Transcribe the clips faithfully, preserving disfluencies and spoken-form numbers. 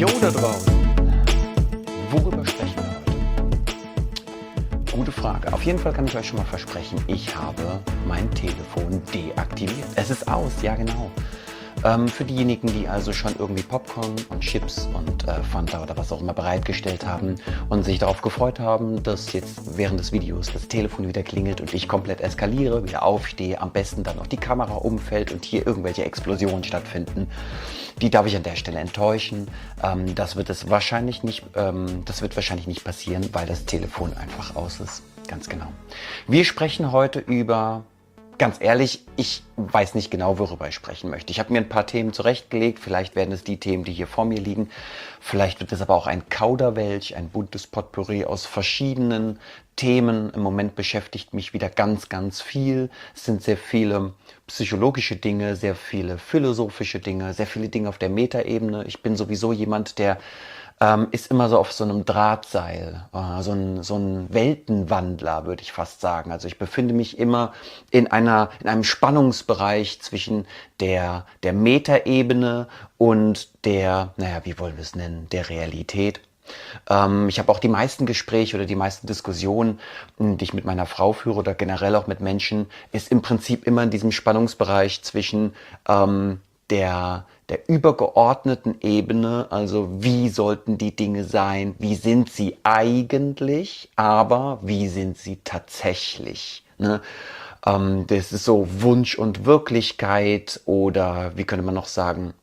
Jo da draußen, worüber sprechen wir heute? Gute Frage. Auf jeden Fall kann ich euch schon mal versprechen, ich habe mein Telefon deaktiviert. Es ist aus, ja genau. Ähm, für diejenigen, die also schon irgendwie Popcorn und Chips und äh, Fanta oder was auch immer bereitgestellt haben und sich darauf gefreut haben, dass jetzt während des Videos das Telefon wieder klingelt und ich komplett eskaliere, wieder aufstehe, am besten dann noch die Kamera umfällt und hier irgendwelche Explosionen stattfinden, die darf ich an der Stelle enttäuschen. Ähm, das wird es wahrscheinlich nicht, ähm, das wird wahrscheinlich nicht passieren, weil das Telefon einfach aus ist. Ganz genau. Wir sprechen heute über... Ganz ehrlich, ich weiß nicht genau, worüber ich sprechen möchte. Ich habe mir ein paar Themen zurechtgelegt. Vielleicht werden es die Themen, die hier vor mir liegen. Vielleicht wird es aber auch ein Kauderwelsch, ein buntes Potpourri aus verschiedenen Themen. Im Moment beschäftigt mich wieder ganz, ganz viel. Es sind sehr viele psychologische Dinge, sehr viele philosophische Dinge, sehr viele Dinge auf der Metaebene. Ich bin sowieso jemand, der ähm, ist immer so auf so einem Drahtseil, äh, so ein, so ein Weltenwandler, würde ich fast sagen. Also ich befinde mich immer in einer, in einem Spannungsbereich zwischen der, der Metaebene und der, naja, wie wollen wir es nennen, der Realität. Ähm, ich habe auch die meisten Gespräche oder die meisten Diskussionen, die ich mit meiner Frau führe oder generell auch mit Menschen, ist im Prinzip immer in diesem Spannungsbereich zwischen ähm, der, der übergeordneten Ebene, also wie sollten die Dinge sein, wie sind sie eigentlich, aber wie sind sie tatsächlich, ne? Ähm, das ist so Wunsch und Wirklichkeit oder wie könnte man noch sagen,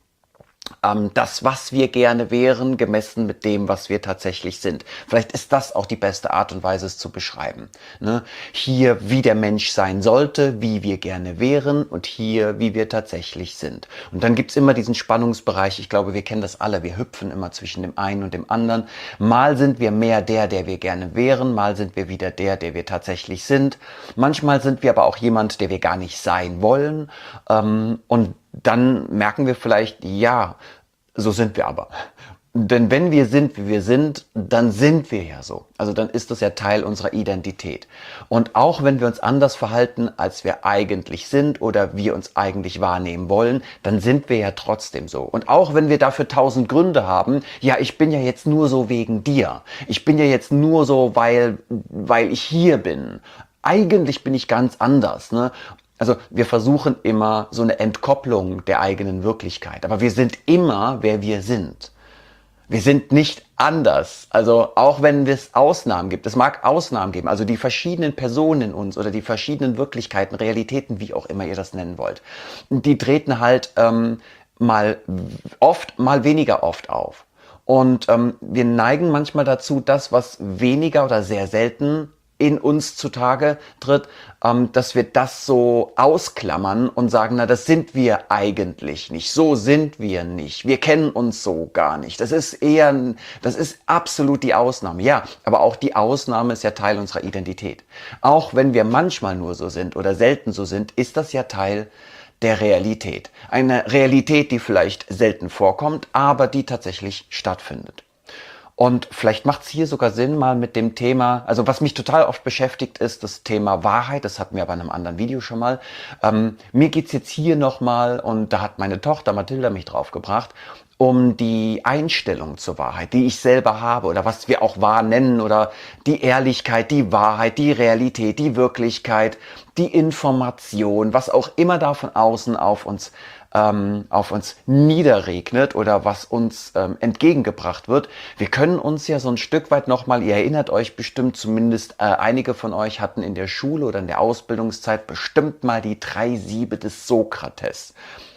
Ähm, das, was wir gerne wären, gemessen mit dem, was wir tatsächlich sind. Vielleicht ist das auch die beste Art und Weise, es zu beschreiben. Ne? Hier, wie der Mensch sein sollte, wie wir gerne wären und hier, wie wir tatsächlich sind. Und dann gibt's immer diesen Spannungsbereich, ich glaube, wir kennen das alle, wir hüpfen immer zwischen dem einen und dem anderen. Mal sind wir mehr der, der wir gerne wären, mal sind wir wieder der, der wir tatsächlich sind. Manchmal sind wir aber auch jemand, der wir gar nicht sein wollen. Ähm, und dann merken wir vielleicht, ja, so sind wir aber. Denn wenn wir sind, wie wir sind, dann sind wir ja so. Also dann ist das ja Teil unserer Identität. Und auch wenn wir uns anders verhalten, als wir eigentlich sind oder wir uns eigentlich wahrnehmen wollen, dann sind wir ja trotzdem so. Und auch wenn wir dafür tausend Gründe haben, ja, ich bin ja jetzt nur so wegen dir. Ich bin ja jetzt nur so, weil, weil ich hier bin. Eigentlich bin ich ganz anders, ne? Also wir versuchen immer so eine Entkopplung der eigenen Wirklichkeit, aber wir sind immer, wer wir sind. Wir sind nicht anders, also auch wenn es Ausnahmen gibt, es mag Ausnahmen geben, also die verschiedenen Personen in uns oder die verschiedenen Wirklichkeiten, Realitäten, wie auch immer ihr das nennen wollt, die treten halt ähm, mal oft, mal weniger oft auf. Und ähm, wir neigen manchmal dazu, das, was weniger oder sehr selten in uns zutage tritt, ähm, dass wir das so ausklammern und sagen, na, das sind wir eigentlich nicht, so sind wir nicht, wir kennen uns so gar nicht. Das ist eher, das ist absolut die Ausnahme. Ja, aber auch die Ausnahme ist ja Teil unserer Identität. Auch wenn wir manchmal nur so sind oder selten so sind, ist das ja Teil der Realität. Eine Realität, die vielleicht selten vorkommt, aber die tatsächlich stattfindet. Und vielleicht macht es hier sogar Sinn, mal mit dem Thema, also was mich total oft beschäftigt, ist das Thema Wahrheit. Das hatten wir bei einem anderen Video schon mal. Ähm, mir geht's jetzt hier nochmal, und da hat meine Tochter Mathilda mich drauf gebracht, um die Einstellung zur Wahrheit, die ich selber habe oder was wir auch wahr nennen oder die Ehrlichkeit, die Wahrheit, die Realität, die Wirklichkeit, die Information, was auch immer da von außen auf uns ähm, auf uns niederregnet oder was uns ähm, entgegengebracht wird. Wir können uns ja so ein Stück weit nochmal, ihr erinnert euch bestimmt, zumindest äh, einige von euch hatten in der Schule oder in der Ausbildungszeit bestimmt mal die drei Siebe des Sokrates.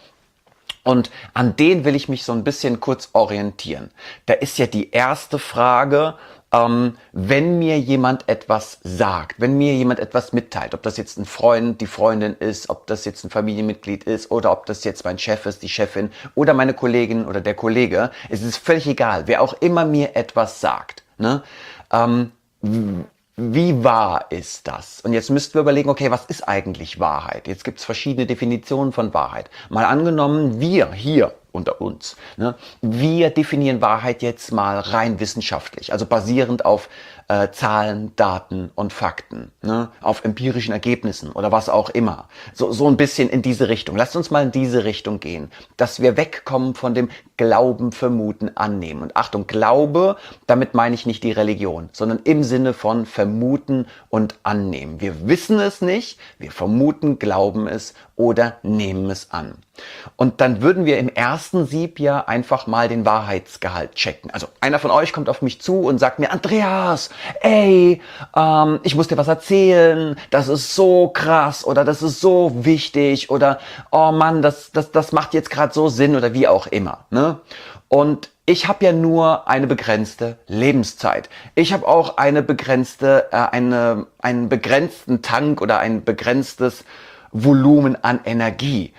Und an denen will ich mich so ein bisschen kurz orientieren. Da ist ja die erste Frage, ähm, wenn mir jemand etwas sagt, wenn mir jemand etwas mitteilt, ob das jetzt ein Freund, die Freundin ist, ob das jetzt ein Familienmitglied ist oder ob das jetzt mein Chef ist, die Chefin oder meine Kollegin oder der Kollege, es ist völlig egal, wer auch immer mir etwas sagt, ne? Ähm, Wie wahr ist das? Und jetzt müssten wir überlegen, okay, was ist eigentlich Wahrheit? Jetzt gibt es verschiedene Definitionen von Wahrheit. Mal angenommen, wir hier unter uns. Ne? Wir definieren Wahrheit jetzt mal rein wissenschaftlich, also basierend auf äh, Zahlen, Daten und Fakten, ne? Auf empirischen Ergebnissen oder was auch immer. So, so ein bisschen in diese Richtung. Lasst uns mal in diese Richtung gehen, dass wir wegkommen von dem Glauben, Vermuten, Annehmen. Und Achtung, Glaube, damit meine ich nicht die Religion, sondern im Sinne von Vermuten und Annehmen. Wir wissen es nicht, wir vermuten, glauben es oder nehmen es an. Und dann würden wir im ersten Sieb ja einfach mal den Wahrheitsgehalt checken. Also einer von euch kommt auf mich zu und sagt mir, Andreas, ey, ähm, ich muss dir was erzählen, das ist so krass oder das ist so wichtig oder oh Mann, das, das, das macht jetzt gerade so Sinn oder wie auch immer. Ne? Und ich habe ja nur eine begrenzte Lebenszeit. Ich habe auch eine begrenzte, äh, eine, einen begrenzten Tank oder ein begrenztes Volumen an Energie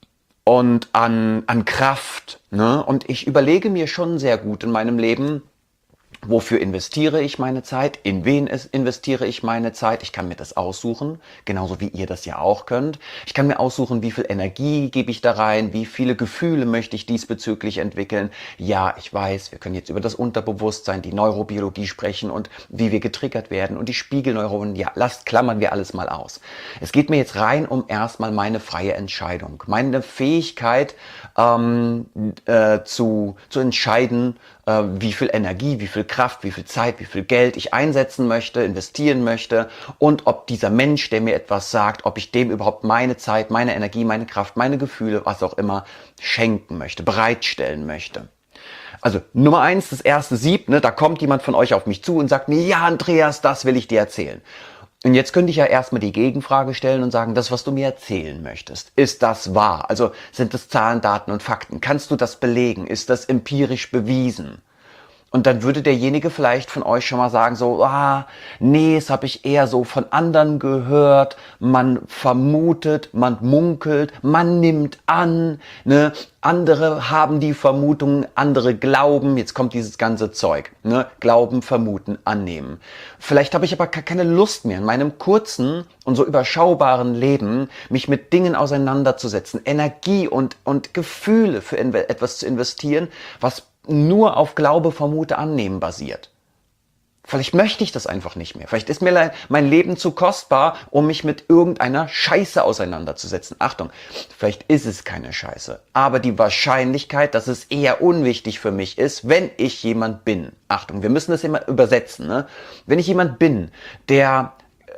und an, an Kraft. Ne? Und ich überlege mir schon sehr gut in meinem Leben, wofür investiere ich meine Zeit? In wen investiere ich meine Zeit? Ich kann mir das aussuchen, genauso wie ihr das ja auch könnt. Ich kann mir aussuchen, wie viel Energie gebe ich da rein, wie viele Gefühle möchte ich diesbezüglich entwickeln. Ja, ich weiß, wir können jetzt über das Unterbewusstsein, die Neurobiologie sprechen und wie wir getriggert werden und die Spiegelneuronen. Ja, lasst, klammern wir alles mal aus. Es geht mir jetzt rein um erstmal meine freie Entscheidung, meine Fähigkeit ähm, äh, zu, zu entscheiden, äh, wie viel Energie, wie viel Kraft, wie viel Zeit, wie viel Geld ich einsetzen möchte, investieren möchte und ob dieser Mensch, der mir etwas sagt, ob ich dem überhaupt meine Zeit, meine Energie, meine Kraft, meine Gefühle, was auch immer, schenken möchte, bereitstellen möchte. Also Nummer eins, das erste Sieb, ne, da kommt jemand von euch auf mich zu und sagt mir, ja Andreas, das will ich dir erzählen. Und jetzt könnte ich ja erstmal die Gegenfrage stellen und sagen, das, was du mir erzählen möchtest, ist das wahr? Also sind das Zahlen, Daten und Fakten? Kannst du das belegen? Ist das empirisch bewiesen? Und dann würde derjenige vielleicht von euch schon mal sagen, so, ah, nee, das habe ich eher so von anderen gehört, man vermutet, man munkelt, man nimmt an, ne? Andere haben die Vermutung, andere glauben, jetzt kommt dieses ganze Zeug, ne? Glauben, vermuten, annehmen. Vielleicht habe ich aber gar keine Lust mehr in meinem kurzen und so überschaubaren Leben, mich mit Dingen auseinanderzusetzen, Energie und, und Gefühle für etwas zu investieren, was nur auf Glaube, Vermute, Annehmen basiert. Vielleicht möchte ich das einfach nicht mehr. Vielleicht ist mir mein Leben zu kostbar, um mich mit irgendeiner Scheiße auseinanderzusetzen. Achtung, vielleicht ist es keine Scheiße. Aber die Wahrscheinlichkeit, dass es eher unwichtig für mich ist, wenn ich jemand bin. Achtung, wir müssen das immer übersetzen. Ne? Wenn ich jemand bin, der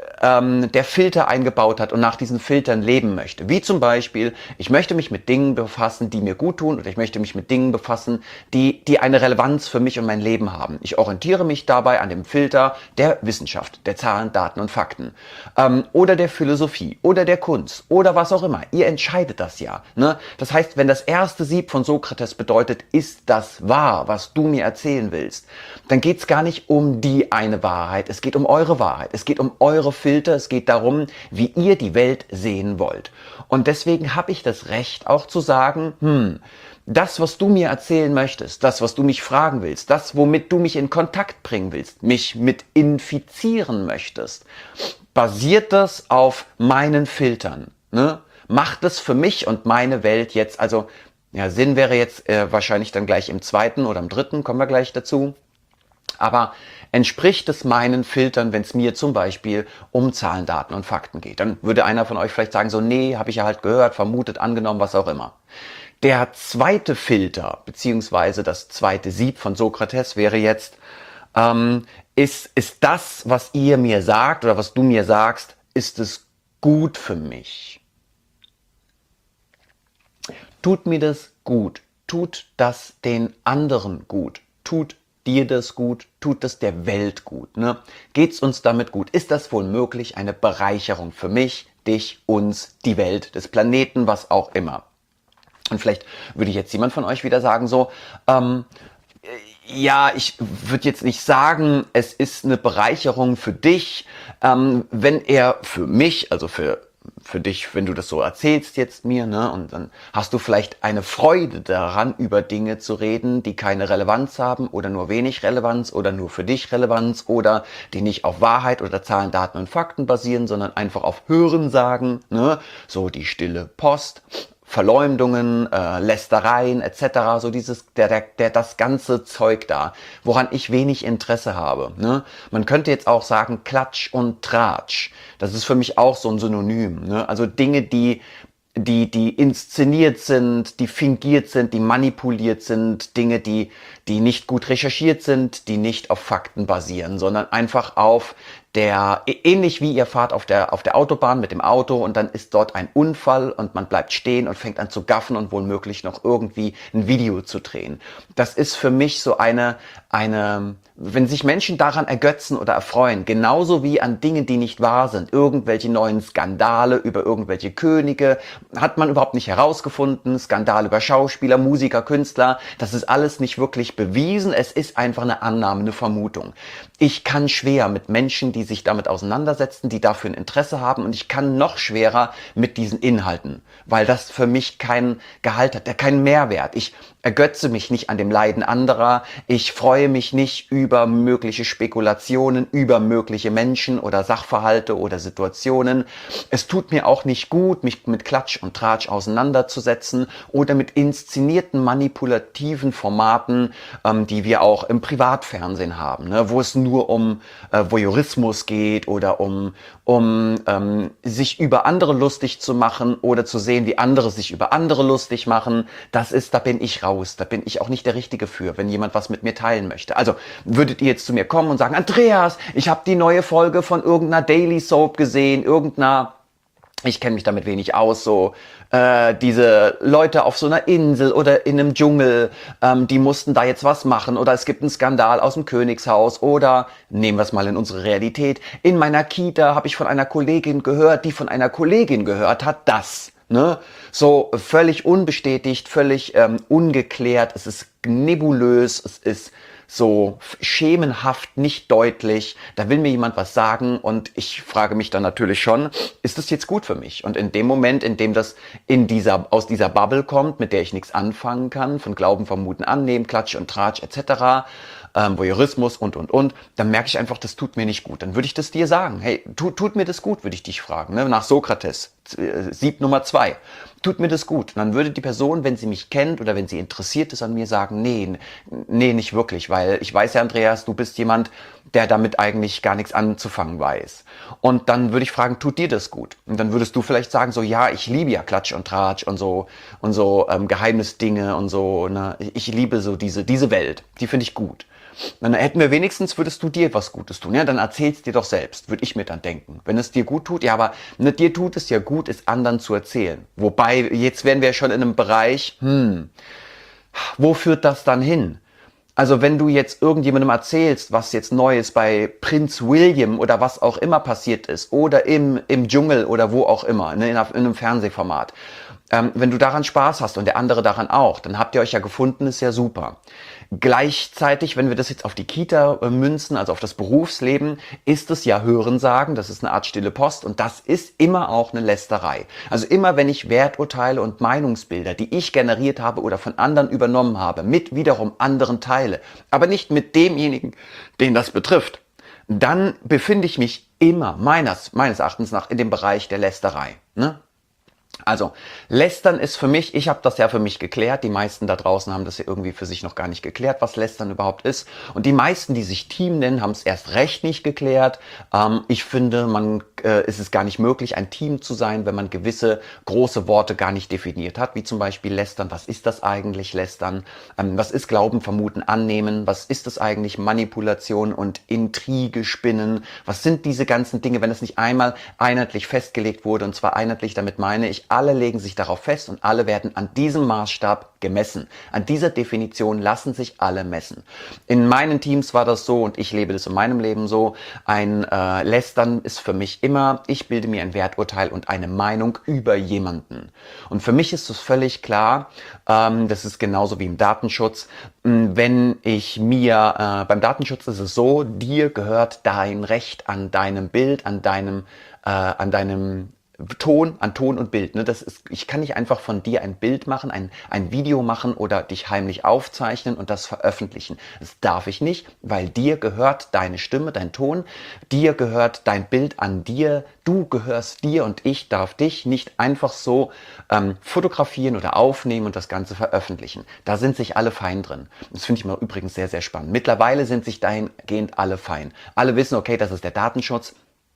ähm, der Filter eingebaut hat und nach diesen Filtern leben möchte. Wie zum Beispiel, ich möchte mich mit Dingen befassen, die mir gut tun, oder ich möchte mich mit Dingen befassen, die, die eine Relevanz für mich und mein Leben haben. Ich orientiere mich dabei an dem Filter der Wissenschaft, der Zahlen, Daten und Fakten. Ähm, oder der Philosophie, oder der Kunst, oder was auch immer. Ihr entscheidet das ja. Ne? Das heißt, wenn das erste Sieb von Sokrates bedeutet, ist das wahr, was du mir erzählen willst, dann geht es gar nicht um die eine Wahrheit, es geht um eure Wahrheit, es geht um eure Filter, es geht darum, wie ihr die Welt sehen wollt. Und deswegen habe ich das Recht auch zu sagen, hm, das, was du mir erzählen möchtest, das, was du mich fragen willst, das, womit du mich in Kontakt bringen willst, mich mit infizieren möchtest, basiert das auf meinen Filtern, ne? Macht es für mich und meine Welt jetzt, also ja, Sinn wäre jetzt äh, wahrscheinlich dann gleich im zweiten oder im dritten, kommen wir gleich dazu. Aber entspricht es meinen Filtern, wenn es mir zum Beispiel um Zahlen, Daten und Fakten geht? Dann würde einer von euch vielleicht sagen, so, nee, habe ich ja halt gehört, vermutet, angenommen, was auch immer. Der zweite Filter, beziehungsweise das zweite Sieb von Sokrates wäre jetzt, ähm, ist, ist das, was ihr mir sagt oder was du mir sagst, ist es gut für mich? Tut mir das gut? Tut das den anderen gut? Tut dir das gut? Tut das der Welt gut? Ne? Geht's uns damit gut? Ist das wohl möglich eine Bereicherung für mich, dich, uns, die Welt, des Planeten, was auch immer? Und vielleicht würde jetzt jemand von euch wieder sagen so, ähm, ja, ich würde jetzt nicht sagen, es ist eine Bereicherung für dich, ähm, wenn er für mich, also für für dich, wenn du das so erzählst jetzt mir, ne, und dann hast du vielleicht eine Freude daran, über Dinge zu reden, die keine Relevanz haben oder nur wenig Relevanz oder nur für dich Relevanz oder die nicht auf Wahrheit oder Zahlen, Daten und Fakten basieren, sondern einfach auf Hörensagen, ne, so die stille Post Verleumdungen, äh, Lästereien et cetera. So dieses, der, der, der, das ganze Zeug da, woran ich wenig Interesse habe. Ne? Man könnte jetzt auch sagen Klatsch und Tratsch. Das ist für mich auch so ein Synonym. Ne? Also Dinge, die die, die inszeniert sind, die fingiert sind, die manipuliert sind, Dinge, die, die nicht gut recherchiert sind, die nicht auf Fakten basieren, sondern einfach auf der, ähnlich wie ihr fahrt auf der, auf der Autobahn mit dem Auto und dann ist dort ein Unfall und man bleibt stehen und fängt an zu gaffen und womöglich noch irgendwie ein Video zu drehen. Das ist für mich so eine, eine, wenn sich Menschen daran ergötzen oder erfreuen, genauso wie an Dingen, die nicht wahr sind, irgendwelche neuen Skandale über irgendwelche Könige, hat man überhaupt nicht herausgefunden, Skandale über Schauspieler, Musiker, Künstler, das ist alles nicht wirklich bewiesen, es ist einfach eine Annahme, eine Vermutung. Ich kann schwer mit Menschen, die sich damit auseinandersetzen, die dafür ein Interesse haben und ich kann noch schwerer mit diesen Inhalten, weil das für mich keinen Gehalt hat, keinen Mehrwert. Ich ergötze mich nicht an dem Leiden anderer, ich freue mich nicht über mögliche Spekulationen, über mögliche Menschen oder Sachverhalte oder Situationen. Es tut mir auch nicht gut, mich mit Klatsch und Tratsch auseinanderzusetzen oder mit inszenierten manipulativen Formaten, ähm, die wir auch im Privatfernsehen haben, ne, wo es nur um äh, Voyeurismus geht oder um, um ähm, sich über andere lustig zu machen oder zu sehen, wie andere sich über andere lustig machen. Das ist, da bin ich raus. Da bin ich auch nicht der Richtige für, wenn jemand was mit mir teilen möchte. Also würdet ihr jetzt zu mir kommen und sagen, Andreas, ich habe die neue Folge von irgendeiner Daily Soap gesehen, irgendeiner, ich kenne mich damit wenig aus, so äh, diese Leute auf so einer Insel oder in einem Dschungel, ähm, die mussten da jetzt was machen oder es gibt einen Skandal aus dem Königshaus oder, nehmen wir es mal in unsere Realität, in meiner Kita habe ich von einer Kollegin gehört, die von einer Kollegin gehört hat, das. Ne? So völlig unbestätigt, völlig ähm, ungeklärt, es ist nebulös, es ist so schemenhaft, nicht deutlich, da will mir jemand was sagen und ich frage mich dann natürlich schon, ist das jetzt gut für mich? Und in dem Moment, in dem das in dieser, aus dieser Bubble kommt, mit der ich nichts anfangen kann, von Glauben, Vermuten, Annehmen, Klatsch und Tratsch et cetera, ähm, Voyeurismus und, und, und, dann merke ich einfach, das tut mir nicht gut. Dann würde ich das dir sagen. Hey, tu, tut mir das gut, würde ich dich fragen. Ne? Nach Sokrates, Sieb Nummer zwei. Tut mir das gut. Und dann würde die Person, wenn sie mich kennt oder wenn sie interessiert ist an mir, sagen, nee, nee, nicht wirklich, weil ich weiß ja, Andreas, du bist jemand, der damit eigentlich gar nichts anzufangen weiß. Und dann würde ich fragen, tut dir das gut? Und dann würdest du vielleicht sagen, so, ja, ich liebe ja Klatsch und Tratsch und so, und so ähm, Geheimnisdinge und so, ne? Ich liebe so diese, diese Welt, die finde ich gut. Dann hätten wir wenigstens, würdest du dir was Gutes tun. Ja, dann erzähl's dir doch selbst, würde ich mir dann denken. Wenn es dir gut tut, ja, aber ne, dir tut es ja gut, es anderen zu erzählen. Wobei, jetzt wären wir schon in einem Bereich, hm, wo führt das dann hin? Also wenn du jetzt irgendjemandem erzählst, was jetzt Neues bei Prinz William oder was auch immer passiert ist oder im, im Dschungel oder wo auch immer, ne, in einem Fernsehformat, ähm, wenn du daran Spaß hast und der andere daran auch, dann habt ihr euch ja gefunden, ist ja super. Gleichzeitig, wenn wir das jetzt auf die Kita äh, münzen, also auf das Berufsleben, ist es ja Hörensagen, das ist eine Art stille Post und das ist immer auch eine Lästerei. Also immer wenn ich Werturteile und Meinungsbilder, die ich generiert habe oder von anderen übernommen habe, mit wiederum anderen teile, aber nicht mit demjenigen, den das betrifft, dann befinde ich mich immer meines, meines Erachtens nach in dem Bereich der Lästerei, ne? Also, Lästern ist für mich, ich habe das ja für mich geklärt, die meisten da draußen haben das ja irgendwie für sich noch gar nicht geklärt, was Lästern überhaupt ist. Und die meisten, die sich Team nennen, haben es erst recht nicht geklärt. Ähm, ich finde, man äh, ist es gar nicht möglich, ein Team zu sein, wenn man gewisse große Worte gar nicht definiert hat, wie zum Beispiel Lästern. Was ist das eigentlich, Lästern? Ähm, was ist Glauben, Vermuten, Annehmen? Was ist das eigentlich, Manipulation und Intrige, Spinnen? Was sind diese ganzen Dinge, wenn es nicht einmal einheitlich festgelegt wurde? Und zwar einheitlich, damit meine ich, alle legen sich darauf fest und alle werden an diesem Maßstab gemessen. An dieser Definition lassen sich alle messen. In meinen Teams war das so und ich lebe das in meinem Leben so. Ein äh, Lästern ist für mich immer, ich bilde mir ein Werturteil und eine Meinung über jemanden. Und für mich ist es völlig klar, ähm, das ist genauso wie im Datenschutz, wenn ich mir, äh, beim Datenschutz ist es so, dir gehört dein Recht an deinem Bild, an deinem, äh, an deinem Ton an Ton und Bild. Ne? Das ist, ich kann nicht einfach von dir ein Bild machen, ein, ein Video machen oder dich heimlich aufzeichnen und das veröffentlichen. Das darf ich nicht, weil dir gehört deine Stimme, dein Ton, dir gehört dein Bild an dir, du gehörst dir und ich darf dich nicht einfach so ähm, fotografieren oder aufnehmen und das Ganze veröffentlichen. Da sind sich alle fein drin. Das finde ich mal übrigens sehr, sehr spannend. Mittlerweile sind sich dahingehend alle fein. Alle wissen, okay, das ist der Datenschutz.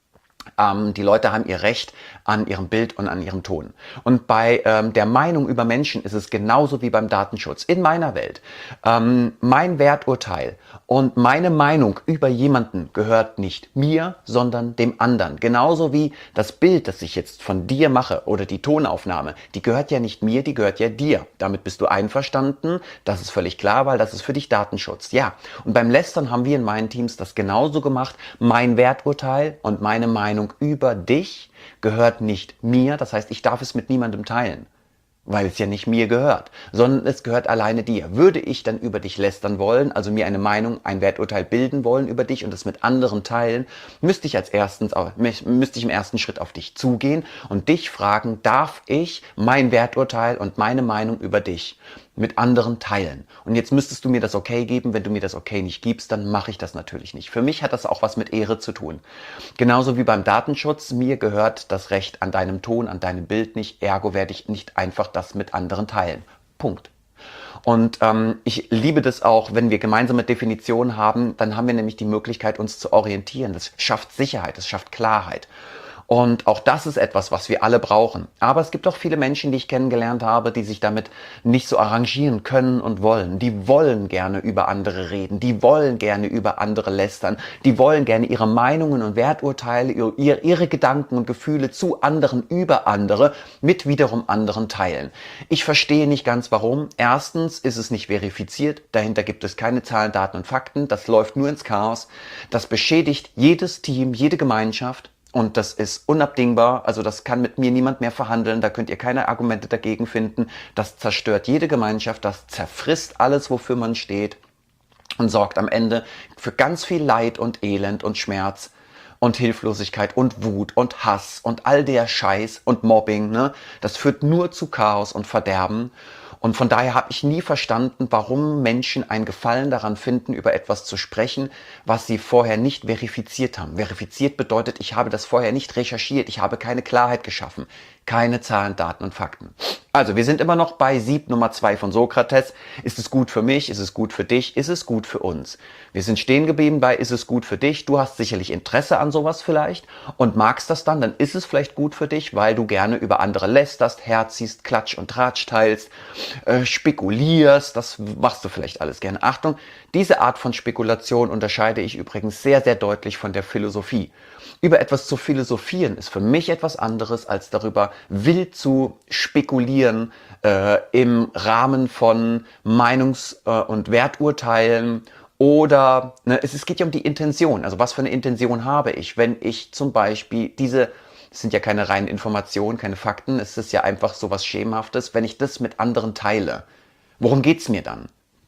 Ähm, die Leute haben ihr Recht an ihrem Bild und an ihrem Ton. Und bei ähm, der Meinung über Menschen ist es genauso wie beim Datenschutz. In meiner Welt, ähm, mein Werturteil und meine Meinung über jemanden gehört nicht mir, sondern dem anderen. Genauso wie das Bild, das ich jetzt von dir mache oder die Tonaufnahme, die gehört ja nicht mir, die gehört ja dir. Damit bist du einverstanden, das ist völlig klar, weil das ist für dich Datenschutz. Ja, und beim Lästern haben wir in meinen Teams das genauso gemacht. Mein Werturteil und meine Meinung über dich gehört nicht mir, das heißt, ich darf es mit niemandem teilen, weil es ja nicht mir gehört, sondern es gehört alleine dir. Würde ich dann über dich lästern wollen, also mir eine Meinung, ein Werturteil bilden wollen über dich und es mit anderen teilen, müsste ich als erstens, müsste ich im ersten Schritt auf dich zugehen und dich fragen, darf ich mein Werturteil und meine Meinung über dich mit anderen teilen? Und jetzt müsstest du mir das Okay geben. Wenn du mir das Okay nicht gibst, dann mache ich das natürlich nicht. Für mich hat das auch was mit Ehre zu tun. Genauso wie beim Datenschutz. Mir gehört das Recht an deinem Ton, an deinem Bild nicht. Ergo werde ich nicht einfach das mit anderen teilen. Punkt. Und ähm, ich liebe das auch, wenn wir gemeinsame Definitionen haben, dann haben wir nämlich die Möglichkeit, uns zu orientieren. Das schafft Sicherheit, das schafft Klarheit. Und auch das ist etwas, was wir alle brauchen. Aber es gibt auch viele Menschen, die ich kennengelernt habe, die sich damit nicht so arrangieren können und wollen. Die wollen gerne über andere reden, die wollen gerne über andere lästern, die wollen gerne ihre Meinungen und Werturteile, ihre, ihre Gedanken und Gefühle zu anderen, über andere, mit wiederum anderen teilen. Ich verstehe nicht ganz warum. Erstens ist es nicht verifiziert, dahinter gibt es keine Zahlen, Daten und Fakten, das läuft nur ins Chaos. Das beschädigt jedes Team, jede Gemeinschaft. Und das ist unabdingbar, also das kann mit mir niemand mehr verhandeln, da könnt ihr keine Argumente dagegen finden. Das zerstört jede Gemeinschaft, das zerfrisst alles, wofür man steht und sorgt am Ende für ganz viel Leid und Elend und Schmerz und Hilflosigkeit und Wut und Hass und all der Scheiß und Mobbing. Ne? Das führt nur zu Chaos und Verderben. Und von daher habe ich nie verstanden, warum Menschen einen Gefallen daran finden, über etwas zu sprechen, was sie vorher nicht verifiziert haben. Verifiziert bedeutet, ich habe das vorher nicht recherchiert, ich habe keine Klarheit geschaffen, keine Zahlen, Daten und Fakten. Also, wir sind immer noch bei Sieb Nummer zwei von Sokrates. Ist es gut für mich? Ist es gut für dich? Ist es gut für uns? Wir sind stehen geblieben bei, ist es gut für dich? Du hast sicherlich Interesse an sowas vielleicht und magst das dann, dann ist es vielleicht gut für dich, weil du gerne über andere lästerst, herziehst, Klatsch und Tratsch teilst, äh, spekulierst, das machst du vielleicht alles gerne. Achtung, diese Art von Spekulation unterscheide ich übrigens sehr, sehr deutlich von der Philosophie. Über etwas zu philosophieren ist für mich etwas anderes, als darüber wild zu spekulieren äh, im Rahmen von Meinungs- äh, und Werturteilen oder ne, es, es geht ja um die Intention. Also was für eine Intention habe ich, wenn ich zum Beispiel diese, das sind ja keine reinen Informationen, keine Fakten, es ist ja einfach so was Schemenhaftes, wenn ich das mit anderen teile. Worum geht's mir dann?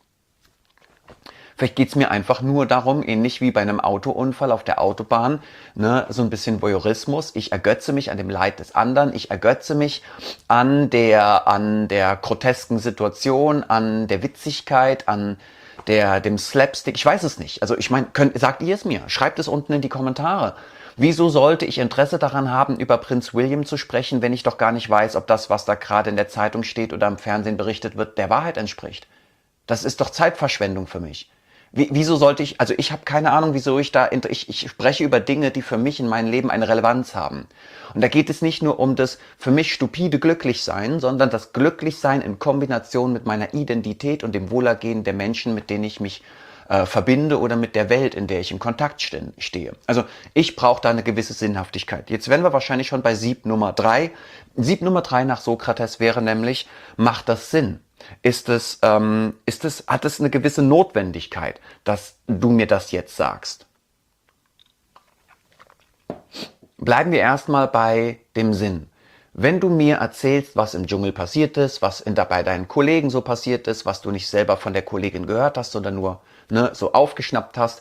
Vielleicht geht's mir einfach nur darum, ähnlich wie bei einem Autounfall auf der Autobahn, ne, so ein bisschen Voyeurismus. Ich ergötze mich an dem Leid des anderen, ich ergötze mich an der, an der grotesken Situation, an der Witzigkeit, an der, dem Slapstick. Ich weiß es nicht. Also ich meine, könnt, sagt ihr es mir? Schreibt es unten in die Kommentare. Wieso sollte ich Interesse daran haben, über Prinz William zu sprechen, wenn ich doch gar nicht weiß, ob das, was da gerade in der Zeitung steht oder im Fernsehen berichtet wird, der Wahrheit entspricht? Das ist doch Zeitverschwendung für mich. Wie, wieso sollte ich, also ich habe keine Ahnung, wieso ich da, ich, ich spreche über Dinge, die für mich in meinem Leben eine Relevanz haben. Und da geht es nicht nur um das für mich stupide Glücklichsein, sondern das Glücklichsein in Kombination mit meiner Identität und dem Wohlergehen der Menschen, mit denen ich mich äh, verbinde oder mit der Welt, in der ich im Kontakt ste- stehe. Also ich brauche da eine gewisse Sinnhaftigkeit. Jetzt wären wir wahrscheinlich schon bei Sieb Nummer drei. Sieb Nummer drei nach Sokrates wäre nämlich, macht das Sinn? Ist es, ähm, ist es, hat es eine gewisse Notwendigkeit, dass du mir das jetzt sagst? Bleiben wir erstmal bei dem Sinn. Wenn du mir erzählst, was im Dschungel passiert ist, was in, bei deinen Kollegen so passiert ist, was du nicht selber von der Kollegin gehört hast, sondern nur ne, so aufgeschnappt hast,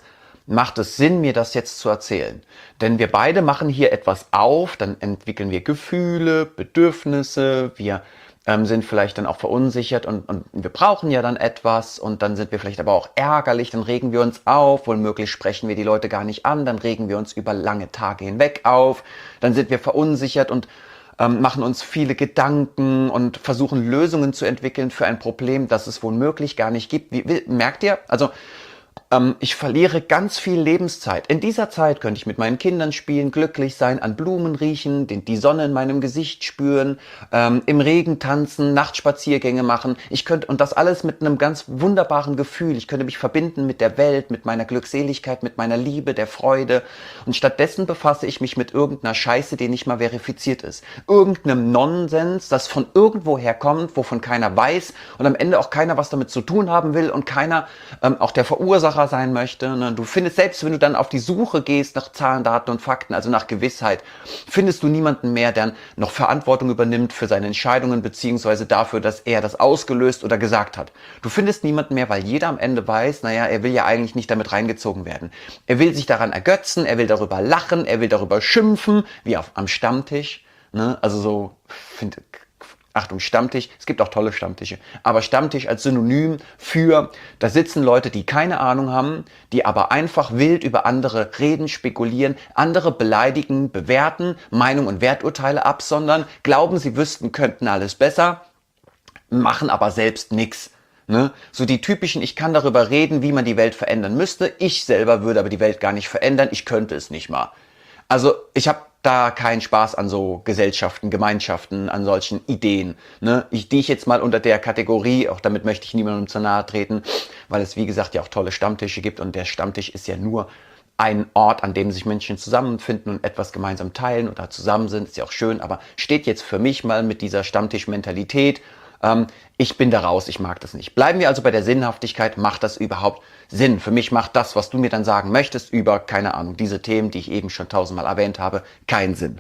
macht es Sinn, mir das jetzt zu erzählen? Denn wir beide machen hier etwas auf, dann entwickeln wir Gefühle, Bedürfnisse, wir ähm, sind vielleicht dann auch verunsichert und, und wir brauchen ja dann etwas und dann sind wir vielleicht aber auch ärgerlich, dann regen wir uns auf, womöglich sprechen wir die Leute gar nicht an, dann regen wir uns über lange Tage hinweg auf, dann sind wir verunsichert und ähm, machen uns viele Gedanken und versuchen Lösungen zu entwickeln für ein Problem, das es womöglich gar nicht gibt. Wie, wie, merkt ihr? Also Ähm, ich verliere ganz viel Lebenszeit. In dieser Zeit könnte ich mit meinen Kindern spielen, glücklich sein, an Blumen riechen, den, die Sonne in meinem Gesicht spüren, ähm, im Regen tanzen, Nachtspaziergänge machen. Ich könnte, und das alles mit einem ganz wunderbaren Gefühl. Ich könnte mich verbinden mit der Welt, mit meiner Glückseligkeit, mit meiner Liebe, der Freude. Und stattdessen befasse ich mich mit irgendeiner Scheiße, die nicht mal verifiziert ist. Irgendeinem Nonsens, das von irgendwoher kommt, wovon keiner weiß und am Ende auch keiner was damit zu tun haben will und keiner, ähm, auch der Verursacher sein möchte. Ne? Du findest, selbst wenn du dann auf die Suche gehst nach Zahlen, Daten und Fakten, also nach Gewissheit, findest du niemanden mehr, der noch Verantwortung übernimmt für seine Entscheidungen beziehungsweise dafür, dass er das ausgelöst oder gesagt hat. Du findest niemanden mehr, weil jeder am Ende weiß, naja, er will ja eigentlich nicht damit reingezogen werden. Er will sich daran ergötzen, er will darüber lachen, er will darüber schimpfen, wie auf, am Stammtisch. Ne? Also so, finde Achtung, Stammtisch, es gibt auch tolle Stammtische, aber Stammtisch als Synonym für, da sitzen Leute, die keine Ahnung haben, die aber einfach wild über andere reden, spekulieren, andere beleidigen, bewerten, Meinung und Werturteile absondern, glauben, sie wüssten, könnten alles besser, machen aber selbst nichts. Ne? So die typischen, ich kann darüber reden, wie man die Welt verändern müsste, ich selber würde aber die Welt gar nicht verändern, ich könnte es nicht mal. Also ich habe da keinen Spaß an so Gesellschaften, Gemeinschaften, an solchen Ideen, ne? ich, die ich jetzt mal unter der Kategorie, auch damit möchte ich niemandem zu nahe treten, weil es wie gesagt ja auch tolle Stammtische gibt und der Stammtisch ist ja nur ein Ort, an dem sich Menschen zusammenfinden und etwas gemeinsam teilen oder zusammen sind, ist ja auch schön, aber steht jetzt für mich mal mit dieser Stammtischmentalität, ähm, ich bin da raus, ich mag das nicht. Bleiben wir also bei der Sinnhaftigkeit, macht das überhaupt Sinn? Für mich macht das, was du mir dann sagen möchtest über, keine Ahnung, diese Themen, die ich eben schon tausendmal erwähnt habe, keinen Sinn.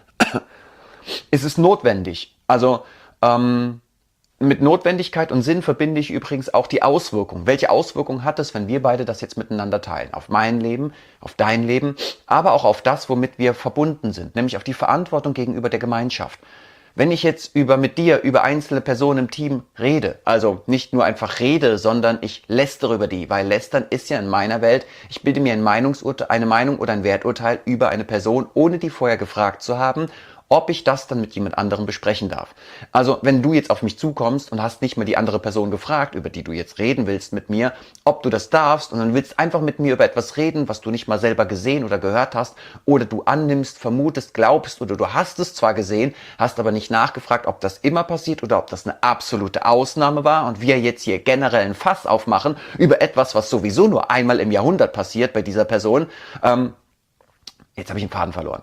Es ist notwendig. Also ähm, mit Notwendigkeit und Sinn verbinde ich übrigens auch die Auswirkung. Welche Auswirkung hat es, wenn wir beide das jetzt miteinander teilen? Auf mein Leben, auf dein Leben, aber auch auf das, womit wir verbunden sind, nämlich auf die Verantwortung gegenüber der Gemeinschaft. Wenn ich jetzt über mit dir, über einzelne Personen im Team rede, also nicht nur einfach rede, sondern ich lästere über die, weil lästern ist ja in meiner Welt, ich bilde mir ein Meinungsurteil, eine Meinung oder ein Werturteil über eine Person, ohne die vorher gefragt zu haben, ob ich das dann mit jemand anderem besprechen darf. Also wenn du jetzt auf mich zukommst und hast nicht mal die andere Person gefragt, über die du jetzt reden willst mit mir, ob du das darfst und dann willst einfach mit mir über etwas reden, was du nicht mal selber gesehen oder gehört hast oder du annimmst, vermutest, glaubst oder du hast es zwar gesehen, hast aber nicht nachgefragt, ob das immer passiert oder ob das eine absolute Ausnahme war und wir jetzt hier generell ein Fass aufmachen über etwas, was sowieso nur einmal im Jahrhundert passiert bei dieser Person, ähm, Jetzt habe ich den Faden verloren.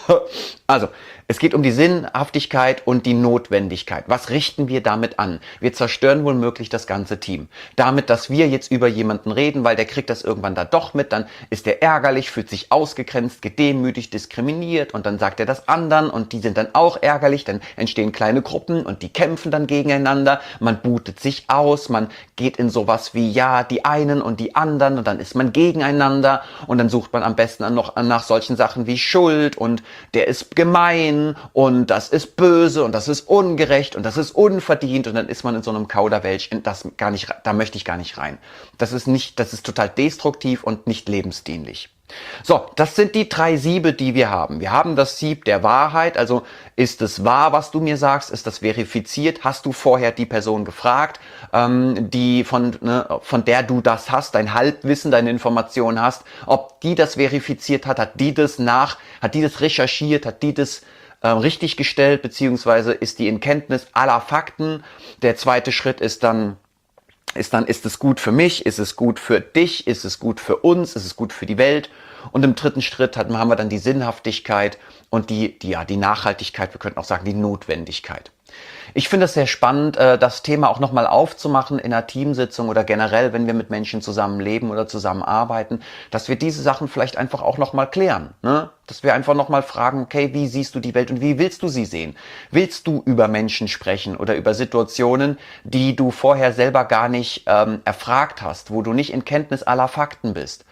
Also, es geht um die Sinnhaftigkeit und die Notwendigkeit. Was richten wir damit an? Wir zerstören womöglich das ganze Team. Damit, dass wir jetzt über jemanden reden, weil der kriegt das irgendwann da doch mit, dann ist der ärgerlich, fühlt sich ausgegrenzt, gedemütigt, diskriminiert und dann sagt er das anderen und die sind dann auch ärgerlich, dann entstehen kleine Gruppen und die kämpfen dann gegeneinander, man bootet sich aus, man geht in sowas wie, ja, die einen und die anderen und dann ist man gegeneinander und dann sucht man am besten noch nach solchen Sachen Sachen wie Schuld und der ist gemein und das ist böse und das ist ungerecht und das ist unverdient und dann ist man in so einem Kauderwelsch, in das gar nicht, da möchte ich gar nicht rein. Das ist nicht, das ist total destruktiv und nicht lebensdienlich. So, das sind die drei Siebe, die wir haben. Wir haben das Sieb der Wahrheit, also ist es wahr, was du mir sagst, ist das verifiziert, hast du vorher die Person gefragt, ähm, die von, ne, von der du das hast, dein Halbwissen, deine Informationen hast, ob die das verifiziert hat, hat die das nach, hat die das recherchiert, hat die das äh, richtig gestellt, beziehungsweise ist die in Kenntnis aller Fakten. Der zweite Schritt ist dann, ist dann, ist es gut für mich, ist es gut für dich, ist es gut für uns, ist es gut für die Welt? Und im dritten Schritt haben wir dann die Sinnhaftigkeit und die, die, ja, die Nachhaltigkeit, wir könnten auch sagen, die Notwendigkeit. Ich finde es sehr spannend, das Thema auch nochmal aufzumachen in einer Teamsitzung oder generell, wenn wir mit Menschen zusammenleben oder zusammenarbeiten, dass wir diese Sachen vielleicht einfach auch nochmal klären, ne? Dass wir einfach nochmal fragen, okay, wie siehst du die Welt und wie willst du sie sehen? Willst du über Menschen sprechen oder über Situationen, die du vorher selber gar nicht ähm, erfragt hast, wo du nicht in Kenntnis aller Fakten bist?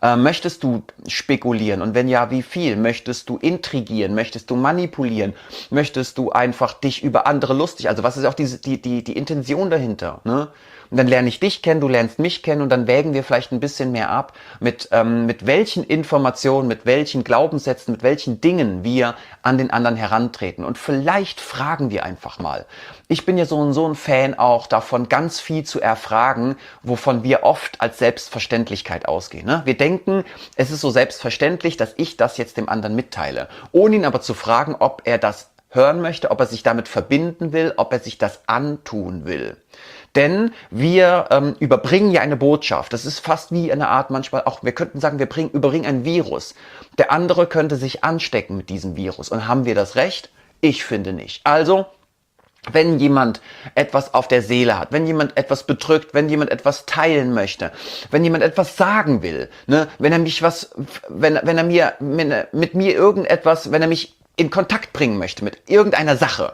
Äh, möchtest du spekulieren? Und wenn ja, wie viel? Möchtest du intrigieren? Möchtest du manipulieren? Möchtest du einfach dich über andere lustig? Also was ist auch diese, die, die, die Intention dahinter? Ne? Und dann lerne ich dich kennen, du lernst mich kennen und dann wägen wir vielleicht ein bisschen mehr ab, mit, ähm, mit welchen Informationen, mit welchen Glaubenssätzen, mit welchen Dingen wir an den anderen herantreten. Und vielleicht fragen wir einfach mal. Ich bin ja so ein, so ein Fan auch davon, ganz viel zu erfragen, wovon wir oft als Selbstverständlichkeit ausgehen. Ne? Wir denken, es ist so selbstverständlich, dass ich das jetzt dem anderen mitteile, ohne ihn aber zu fragen, ob er das hören möchte, ob er sich damit verbinden will, ob er sich das antun will. Denn wir ähm, überbringen ja eine Botschaft. Das ist fast wie eine Art manchmal auch, wir könnten sagen, wir bringen, überbringen ein Virus. Der andere könnte sich anstecken mit diesem Virus. Und haben wir das Recht? Ich finde nicht. Also, wenn jemand etwas auf der Seele hat, wenn jemand etwas bedrückt, wenn jemand etwas teilen möchte, wenn jemand etwas sagen will, ne, wenn er mich was, wenn, wenn er mir, wenn er mit mir irgendetwas, wenn er mich in Kontakt bringen möchte mit irgendeiner Sache,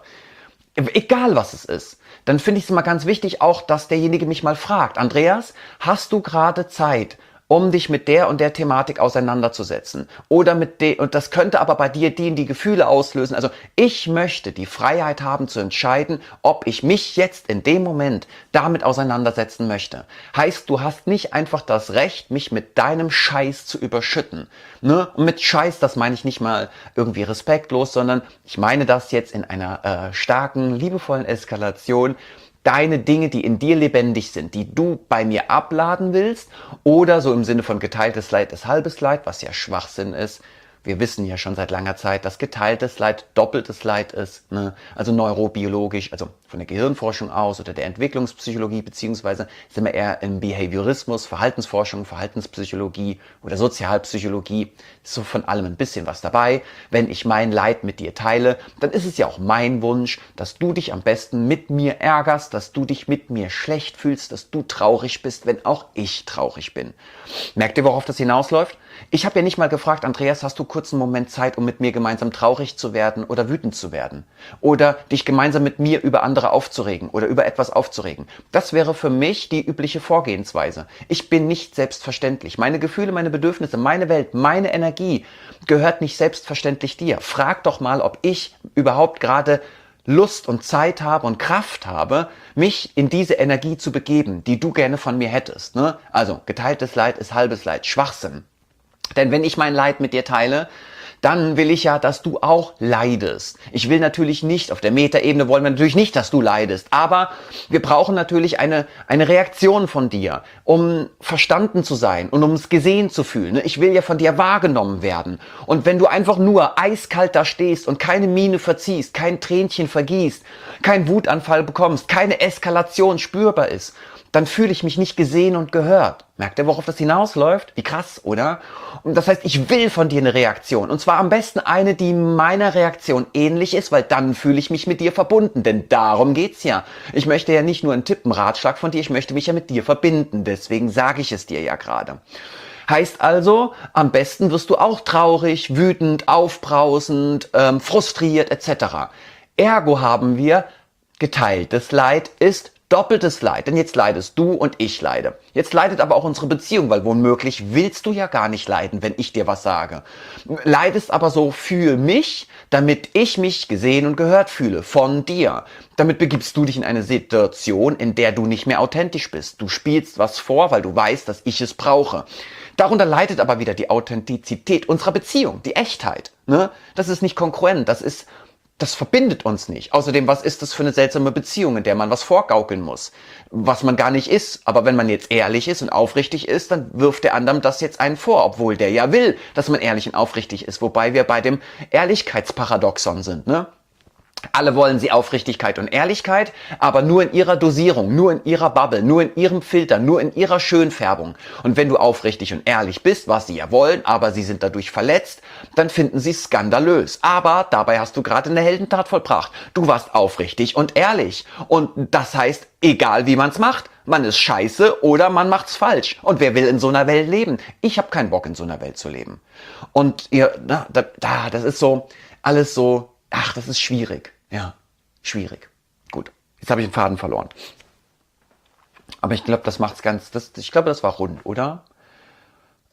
egal was es ist, dann finde ich es immer ganz wichtig auch, dass derjenige mich mal fragt, Andreas, hast du gerade Zeit, um dich mit der und der Thematik auseinanderzusetzen? Oder mit de und das könnte aber bei dir die, die Gefühle auslösen. Also ich möchte die Freiheit haben zu entscheiden, ob ich mich jetzt in dem Moment damit auseinandersetzen möchte. Heißt, du hast nicht einfach das Recht, mich mit deinem Scheiß zu überschütten. Ne? Und mit Scheiß, das meine ich nicht mal irgendwie respektlos, sondern ich meine das jetzt in einer äh, starken, liebevollen Eskalation. Deine Dinge, die in dir lebendig sind, die du bei mir abladen willst oder so im Sinne von geteiltes Leid ist halbes Leid, was ja Schwachsinn ist. Wir wissen ja schon seit langer Zeit, dass geteiltes Leid doppeltes Leid ist, ne? Also neurobiologisch, also von der Gehirnforschung aus oder der Entwicklungspsychologie, beziehungsweise sind wir eher im Behaviorismus, Verhaltensforschung, Verhaltenspsychologie oder Sozialpsychologie, ist so von allem ein bisschen was dabei. Wenn ich mein Leid mit dir teile, dann ist es ja auch mein Wunsch, dass du dich am besten mit mir ärgerst, dass du dich mit mir schlecht fühlst, dass du traurig bist, wenn auch ich traurig bin. Merkt ihr, worauf das hinausläuft? Ich habe ja nicht mal gefragt, Andreas, hast du kurz einen Moment Zeit, um mit mir gemeinsam traurig zu werden oder wütend zu werden? Oder dich gemeinsam mit mir über andere aufzuregen oder über etwas aufzuregen? Das wäre für mich die übliche Vorgehensweise. Ich bin nicht selbstverständlich. Meine Gefühle, meine Bedürfnisse, meine Welt, meine Energie gehört nicht selbstverständlich dir. Frag doch mal, ob ich überhaupt gerade Lust und Zeit habe und Kraft habe, mich in diese Energie zu begeben, die du gerne von mir hättest. Ne? Also, geteiltes Leid ist halbes Leid. Schwachsinn. Denn wenn ich mein Leid mit dir teile, dann will ich ja, dass du auch leidest. Ich will natürlich nicht, auf der Metaebene wollen wir natürlich nicht, dass du leidest, aber wir brauchen natürlich eine, eine Reaktion von dir, um verstanden zu sein und um es gesehen zu fühlen. Ich will ja von dir wahrgenommen werden. Und wenn du einfach nur eiskalt da stehst und keine Miene verziehst, kein Tränchen vergießt, keinen Wutanfall bekommst, keine Eskalation spürbar ist, dann fühle ich mich nicht gesehen und gehört. Merkt ihr, worauf das hinausläuft? Wie krass, oder? Und das heißt, ich will von dir eine Reaktion. Und zwar am besten eine, die meiner Reaktion ähnlich ist, weil dann fühle ich mich mit dir verbunden. Denn darum geht's ja. Ich möchte ja nicht nur einen Tipp, einen Ratschlag von dir, ich möchte mich ja mit dir verbinden. Deswegen sage ich es dir ja gerade. Heißt also, am besten wirst du auch traurig, wütend, aufbrausend, ähm, frustriert et cetera. Ergo haben wir, geteiltes Leid ist doppeltes Leid, denn jetzt leidest du und ich leide. Jetzt leidet aber auch unsere Beziehung, weil womöglich willst du ja gar nicht leiden, wenn ich dir was sage. Leidest aber so für mich, damit ich mich gesehen und gehört fühle von dir. Damit begibst du dich in eine Situation, in der du nicht mehr authentisch bist. Du spielst was vor, weil du weißt, dass ich es brauche. Darunter leidet aber wieder die Authentizität unserer Beziehung, die Echtheit. Ne? Das ist nicht kongruent, das ist Das verbindet uns nicht. Außerdem, was ist das für eine seltsame Beziehung, in der man was vorgaukeln muss, was man gar nicht ist. Aber wenn man jetzt ehrlich ist und aufrichtig ist, dann wirft der anderem das jetzt einen vor, obwohl der ja will, dass man ehrlich und aufrichtig ist. Wobei wir bei dem Ehrlichkeitsparadoxon sind, ne? Alle wollen sie Aufrichtigkeit und Ehrlichkeit, aber nur in ihrer Dosierung, nur in ihrer Bubble, nur in ihrem Filter, nur in ihrer Schönfärbung. Und wenn du aufrichtig und ehrlich bist, was sie ja wollen, aber sie sind dadurch verletzt, dann finden sie es skandalös. Aber dabei hast du gerade eine Heldentat vollbracht. Du warst aufrichtig und ehrlich. Und das heißt, egal wie man es macht, man ist scheiße oder man macht's falsch. Und wer will in so einer Welt leben? Ich habe keinen Bock, in so einer Welt zu leben. Und ihr, na, da, da, das ist so, alles so, ach, das ist schwierig. Ja, schwierig. Gut, jetzt habe ich den Faden verloren. Aber ich glaube, das macht's ganz, das, ich glaube, das war rund, oder?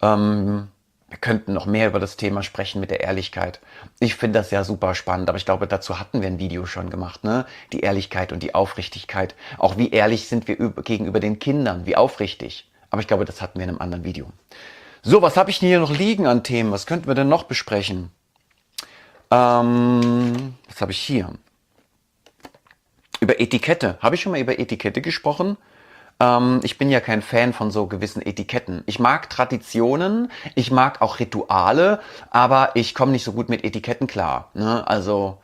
Ähm, wir könnten noch mehr über das Thema sprechen mit der Ehrlichkeit. Ich finde das ja super spannend, aber ich glaube, dazu hatten wir ein Video schon gemacht, ne? Die Ehrlichkeit und die Aufrichtigkeit. Auch wie ehrlich sind wir gegenüber den Kindern, wie aufrichtig. Aber ich glaube, das hatten wir in einem anderen Video. So, was habe ich denn hier noch liegen an Themen? Was könnten wir denn noch besprechen? Ähm, was habe ich hier? Über Etikette. Habe ich schon mal über Etikette gesprochen? Ähm, ich bin ja kein Fan von so gewissen Etiketten. Ich mag Traditionen, ich mag auch Rituale, aber ich komme nicht so gut mit Etiketten klar. Ne? Also,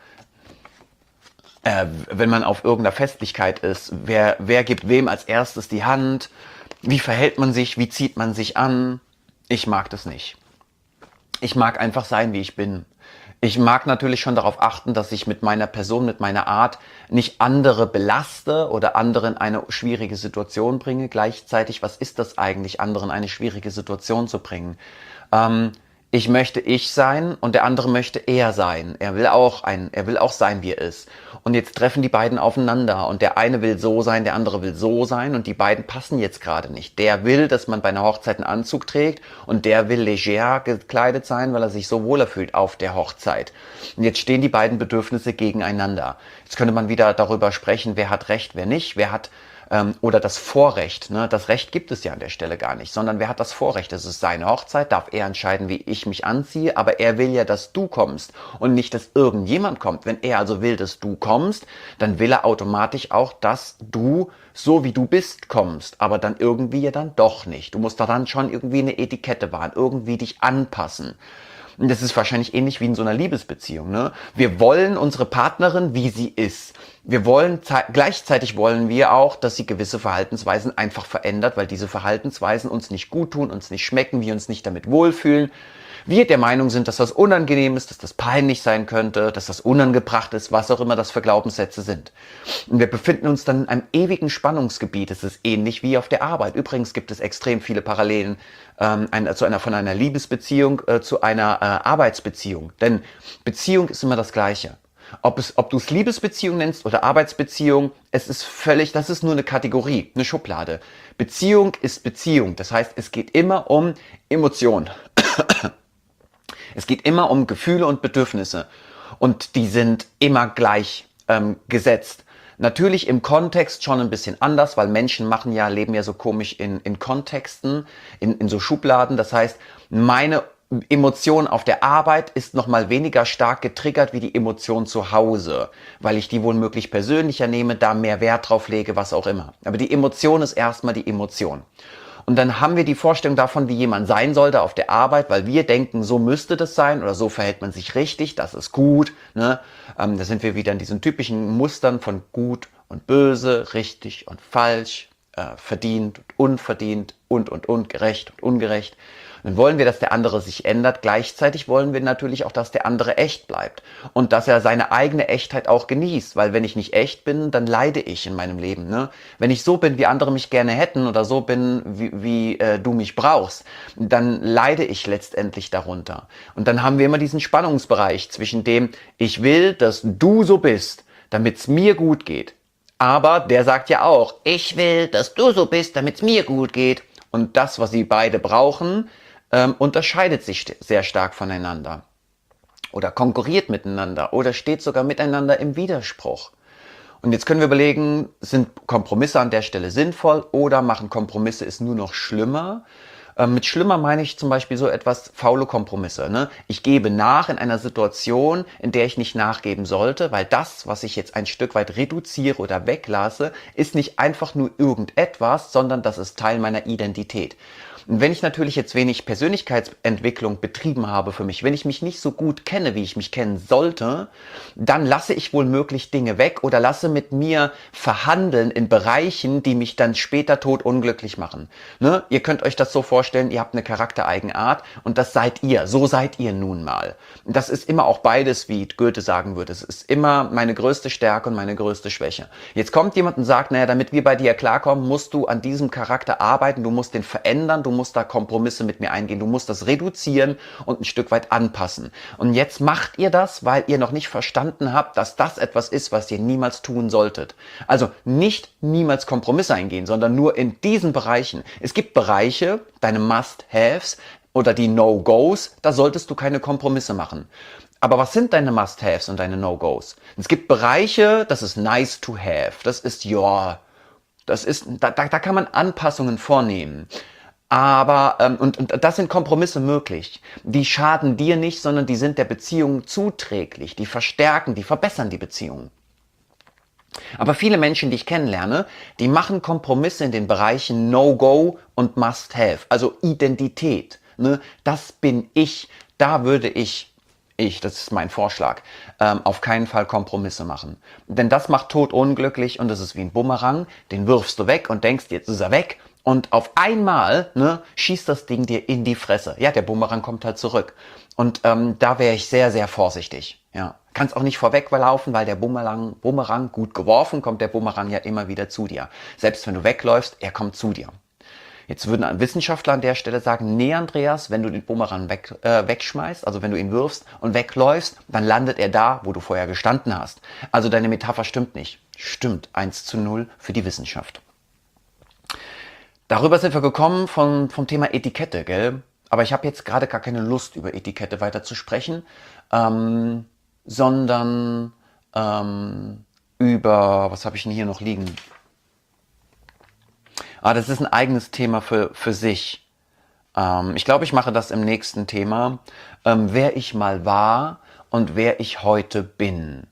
äh, wenn man auf irgendeiner Festlichkeit ist, wer, wer gibt wem als erstes die Hand? Wie verhält man sich? Wie zieht man sich an? Ich mag das nicht. Ich mag einfach sein, wie ich bin. Ich mag natürlich schon darauf achten, dass ich mit meiner Person, mit meiner Art nicht andere belaste oder anderen eine schwierige Situation bringe. Gleichzeitig, was ist das eigentlich, anderen eine schwierige Situation zu bringen? Ähm, ich möchte ich sein und der andere möchte er sein. Er will auch ein, er will auch sein, wie er ist. Und jetzt treffen die beiden aufeinander und der eine will so sein, der andere will so sein und die beiden passen jetzt gerade nicht. Der will, dass man bei einer Hochzeit einen Anzug trägt und der will leger gekleidet sein, weil er sich so wohler fühlt auf der Hochzeit. Und jetzt stehen die beiden Bedürfnisse gegeneinander. Jetzt könnte man wieder darüber sprechen, wer hat Recht, wer nicht, wer hat ähm, oder das Vorrecht. Ne? Das Recht gibt es ja an der Stelle gar nicht, sondern wer hat das Vorrecht? Es ist seine Hochzeit, darf er entscheiden, wie ich mich anziehe, aber er will ja, dass du kommst und nicht, dass irgendjemand kommt. Wenn er also will, dass du kommst, dann will er automatisch auch, dass du so wie du bist kommst, aber dann irgendwie ja dann doch nicht. Du musst da dann schon irgendwie eine Etikette wahren, irgendwie dich anpassen. Und das ist wahrscheinlich ähnlich wie in so einer Liebesbeziehung. Ne? Wir wollen unsere Partnerin, wie sie ist. Wir wollen, gleichzeitig wollen wir auch, dass sie gewisse Verhaltensweisen einfach verändert, weil diese Verhaltensweisen uns nicht gut tun, uns nicht schmecken, wir uns nicht damit wohlfühlen. Wir der Meinung sind, dass das unangenehm ist, dass das peinlich sein könnte, dass das unangebracht ist, was auch immer das für Glaubenssätze sind. Und wir befinden uns dann in einem ewigen Spannungsgebiet. Es ist ähnlich wie auf der Arbeit. Übrigens gibt es extrem viele Parallelen ähm, ein, zu einer, von einer Liebesbeziehung äh, zu einer äh, Arbeitsbeziehung. Denn Beziehung ist immer das Gleiche. Ob, es, ob du es Liebesbeziehung nennst oder Arbeitsbeziehung, es ist völlig, das ist nur eine Kategorie, eine Schublade. Beziehung ist Beziehung. Das heißt, es geht immer um Emotionen. Es geht immer um Gefühle und Bedürfnisse und die sind immer gleich ähm, gesetzt. Natürlich im Kontext schon ein bisschen anders, weil Menschen machen ja, leben ja so komisch in, in Kontexten, in, in so Schubladen. Das heißt, meine Emotion auf der Arbeit ist noch mal weniger stark getriggert wie die Emotion zu Hause, weil ich die womöglich persönlicher nehme, da mehr Wert drauf lege, was auch immer. Aber die Emotion ist erstmal die Emotion. Und dann haben wir die Vorstellung davon, wie jemand sein sollte auf der Arbeit, weil wir denken, so müsste das sein oder so verhält man sich richtig, das ist gut. Ne? Ähm, da sind wir wieder in diesen typischen Mustern von gut und böse, richtig und falsch, äh, verdient und unverdient und, und, und, gerecht und ungerecht. Dann wollen wir, dass der andere sich ändert. Gleichzeitig wollen wir natürlich auch, dass der andere echt bleibt und dass er seine eigene Echtheit auch genießt. Weil wenn ich nicht echt bin, dann leide ich in meinem Leben. Ne? Wenn ich so bin, wie andere mich gerne hätten oder so bin, wie, wie äh, du mich brauchst, dann leide ich letztendlich darunter. Und dann haben wir immer diesen Spannungsbereich zwischen dem, ich will, dass du so bist, damit es mir gut geht. Aber der sagt ja auch, ich will, dass du so bist, damit es mir gut geht. Und das, was sie beide brauchen, ähm, unterscheidet sich sehr stark voneinander. Oder konkurriert miteinander oder steht sogar miteinander im Widerspruch. Und jetzt können wir überlegen, sind Kompromisse an der Stelle sinnvoll oder machen Kompromisse es nur noch schlimmer? Ähm, mit schlimmer meine ich zum Beispiel so etwas faule Kompromisse. Ne? Ich gebe nach in einer Situation, in der ich nicht nachgeben sollte, weil das, was ich jetzt ein Stück weit reduziere oder weglasse, ist nicht einfach nur irgendetwas, sondern das ist Teil meiner Identität. Und wenn ich natürlich jetzt wenig Persönlichkeitsentwicklung betrieben habe für mich, wenn ich mich nicht so gut kenne, wie ich mich kennen sollte, dann lasse ich wohl möglich Dinge weg oder lasse mit mir verhandeln in Bereichen, die mich dann später totunglücklich machen. Ne? Ihr könnt euch das so vorstellen, ihr habt eine Charaktereigenart und das seid ihr, so seid ihr nun mal. Das ist immer auch beides, wie Goethe sagen würde. Es ist immer meine größte Stärke und meine größte Schwäche. Jetzt kommt jemand und sagt, naja, damit wir bei dir klarkommen, musst du an diesem Charakter arbeiten, du musst den verändern, du musst da Kompromisse mit mir eingehen, du musst das reduzieren und ein Stück weit anpassen. Und jetzt macht ihr das, weil ihr noch nicht verstanden habt, dass das etwas ist, was ihr niemals tun solltet. Also nicht niemals Kompromisse eingehen, sondern nur in diesen Bereichen. Es gibt Bereiche, deine Must-Haves, oder die No-Gos, da solltest du keine Kompromisse machen. Aber was sind deine Must-Haves und deine No-Gos? Es gibt Bereiche, das ist nice to have, das ist ja, das ist, da, da, da kann man Anpassungen vornehmen. Aber, ähm, und, und das sind Kompromisse möglich. Die schaden dir nicht, sondern die sind der Beziehung zuträglich. Die verstärken, die verbessern die Beziehung. Aber viele Menschen, die ich kennenlerne, die machen Kompromisse in den Bereichen No-Go und Must-Have. Also Identität. Ne? Das bin ich. Da würde ich, ich, das ist mein Vorschlag, ähm, auf keinen Fall Kompromisse machen. Denn das macht totunglücklich und das ist wie ein Bumerang. Den wirfst du weg und denkst, jetzt ist er weg. Und auf einmal ne, schießt das Ding dir in die Fresse. Ja, der Bumerang kommt halt zurück. Und ähm, da wäre ich sehr, sehr vorsichtig. Ja, kannst auch nicht vorweglaufen, weil der Bumerang, Bumerang gut geworfen, kommt der Bumerang ja immer wieder zu dir. Selbst wenn du wegläufst, er kommt zu dir. Jetzt würden ein Wissenschaftler an der Stelle sagen, nee Andreas, wenn du den Bumerang weg, äh, wegschmeißt, also wenn du ihn wirfst und wegläufst, dann landet er da, wo du vorher gestanden hast. Also deine Metapher stimmt nicht. Stimmt, eins zu null für die Wissenschaft. Darüber sind wir gekommen von, vom Thema Etikette, gell? Aber ich habe jetzt gerade gar keine Lust, über Etikette weiter zu sprechen, ähm, sondern ähm, über, was habe ich denn hier noch liegen? Ah, das ist ein eigenes Thema für, für sich. Ähm, ich glaube, ich mache das im nächsten Thema. Ähm, wer ich mal war und wer ich heute bin.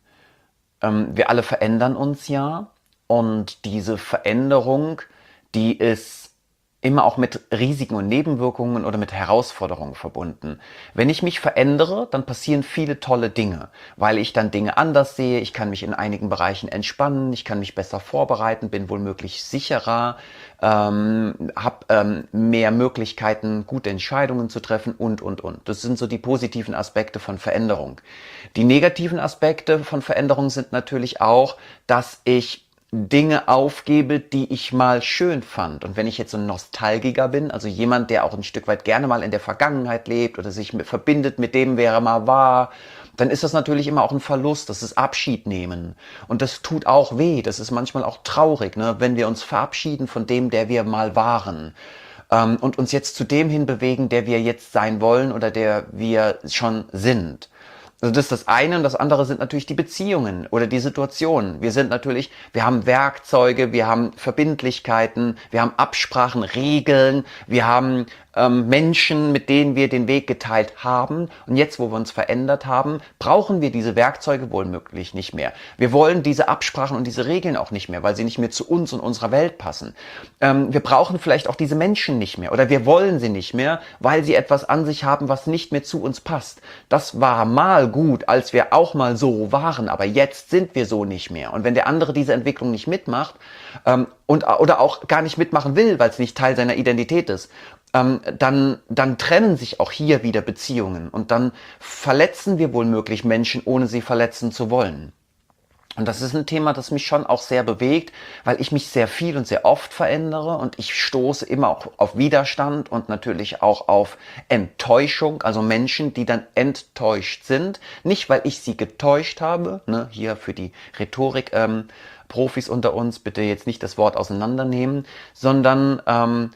Ähm, wir alle verändern uns ja und diese Veränderung, die ist immer auch mit Risiken und Nebenwirkungen oder mit Herausforderungen verbunden. Wenn ich mich verändere, dann passieren viele tolle Dinge, weil ich dann Dinge anders sehe, ich kann mich in einigen Bereichen entspannen, ich kann mich besser vorbereiten, bin womöglich sicherer, ähm, habe ähm, mehr Möglichkeiten, gute Entscheidungen zu treffen und, und, und. Das sind so die positiven Aspekte von Veränderung. Die negativen Aspekte von Veränderung sind natürlich auch, dass ich Dinge aufgebe, die ich mal schön fand. Und wenn ich jetzt so ein Nostalgiker bin, also jemand, der auch ein Stück weit gerne mal in der Vergangenheit lebt oder sich mit, verbindet mit dem, wer er mal war, dann ist das natürlich immer auch ein Verlust, das ist Abschied nehmen. Und das tut auch weh, das ist manchmal auch traurig, ne, wenn wir uns verabschieden von dem, der wir mal waren. Ähm, und uns jetzt zu dem hinbewegen, der wir jetzt sein wollen oder der wir schon sind. Also das ist das eine und das andere sind natürlich die Beziehungen oder die Situationen. Wir sind natürlich, wir haben Werkzeuge, wir haben Verbindlichkeiten, wir haben Absprachen, Regeln, wir haben ähm, Menschen, mit denen wir den Weg geteilt haben. Und jetzt, wo wir uns verändert haben, brauchen wir diese Werkzeuge wohl möglich nicht mehr. Wir wollen diese Absprachen und diese Regeln auch nicht mehr, weil sie nicht mehr zu uns und unserer Welt passen. Ähm, wir brauchen vielleicht auch diese Menschen nicht mehr oder wir wollen sie nicht mehr, weil sie etwas an sich haben, was nicht mehr zu uns passt. Das war mal gut, als wir auch mal so waren, aber jetzt sind wir so nicht mehr. Und wenn der andere diese Entwicklung nicht mitmacht ähm, und, oder auch gar nicht mitmachen will, weil es nicht Teil seiner Identität ist, ähm, dann, dann trennen sich auch hier wieder Beziehungen und dann verletzen wir wohl möglich Menschen, ohne sie verletzen zu wollen. Und das ist ein Thema, das mich schon auch sehr bewegt, weil ich mich sehr viel und sehr oft verändere und ich stoße immer auch auf Widerstand und natürlich auch auf Enttäuschung, also Menschen, die dann enttäuscht sind. Nicht, weil ich sie getäuscht habe, ne, hier für die Rhetorik, ähm, Profis unter uns, bitte jetzt nicht das Wort auseinandernehmen, sondern ähm,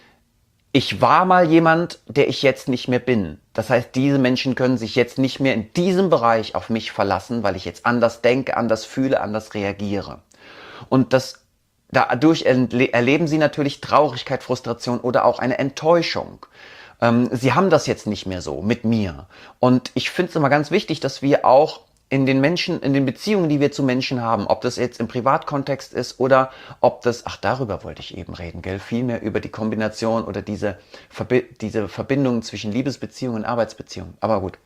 ich war mal jemand, der ich jetzt nicht mehr bin. Das heißt, diese Menschen können sich jetzt nicht mehr in diesem Bereich auf mich verlassen, weil ich jetzt anders denke, anders fühle, anders reagiere. Und das, dadurch erleben sie natürlich Traurigkeit, Frustration oder auch eine Enttäuschung. Ähm, sie haben das jetzt nicht mehr so mit mir. Und ich finde es immer ganz wichtig, dass wir auch in den Menschen, in den Beziehungen, die wir zu Menschen haben, ob das jetzt im Privatkontext ist oder ob das, ach, darüber wollte ich eben reden, gell, vielmehr über die Kombination oder diese, Verbi diese Verbindung zwischen Liebesbeziehungen und Arbeitsbeziehungen. Aber gut,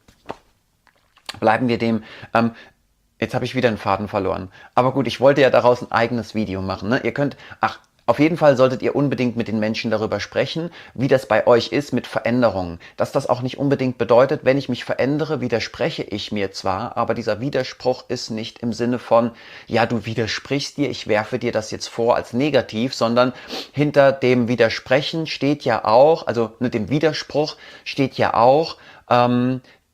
bleiben wir dem. Ähm, jetzt habe ich wieder einen Faden verloren. Aber gut, ich wollte ja daraus ein eigenes Video machen. Ne? Ihr könnt, ach, auf jeden Fall solltet ihr unbedingt mit den Menschen darüber sprechen, wie das bei euch ist mit Veränderungen. Dass das auch nicht unbedingt bedeutet, wenn ich mich verändere, widerspreche ich mir zwar, aber dieser Widerspruch ist nicht im Sinne von, ja, du widersprichst dir, ich werfe dir das jetzt vor als negativ, sondern hinter dem Widersprechen steht ja auch, also mit dem Widerspruch steht ja auch, ähm,